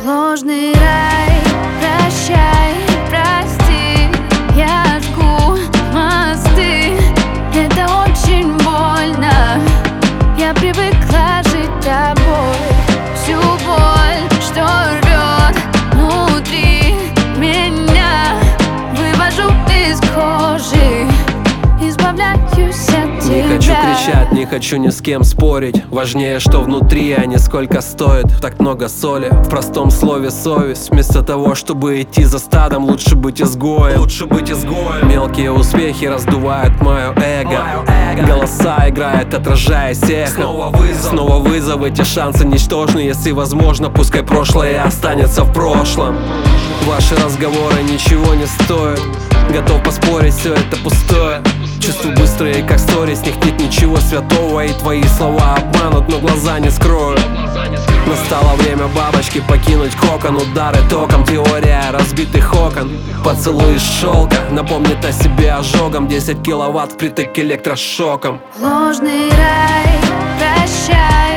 Ложный рай, прощай, прости. Я жгу мосты, это очень больно. Я привыкла жить тобой. Всю боль, что рвет внутри меня, вывожу из кожи, избавляюсь от тебя. Не хочу кричать, не хочу ни с кем спорить. Важнее, что внутри, а не сколько стоит. Так много соли в простом слове совесть. Вместо того, чтобы идти за стадом, лучше быть изгоем. Мелкие успехи раздувают мое эго. Голоса играют, отражаясь эхом. Снова вызов, эти шансы ничтожны. Если возможно, пускай прошлое останется в прошлом. Ваши разговоры ничего не стоят. Готов поспорить, все это пустое. Чувства быстрые, как стори, с них нет ничего святого. И твои слова обманут, но глаза не скроют. Настало время бабочки покинуть кокон. Удары током, теория разбитых окон. Поцелуй из шелка напомнит о себе ожогом. 10 киловатт впритык электрошоком. Ложный рай, прощай.